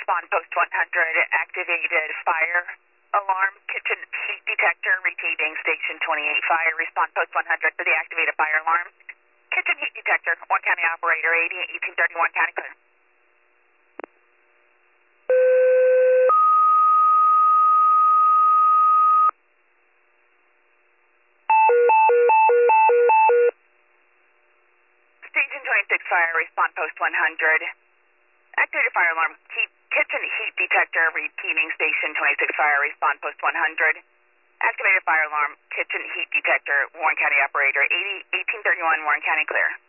respond post 100, activated fire alarm, kitchen heat detector, repeating station 28 fire, respond post 100 for the activated fire alarm, kitchen heat detector, 1 county operator, 80, 1831 county clear. Station 26 fire, respond post 100. Activated fire alarm, kitchen heat detector, repeating station 26 fire, respond post 100. Activated fire alarm, kitchen heat detector, Warren County operator, 80, 1831 Warren County clear.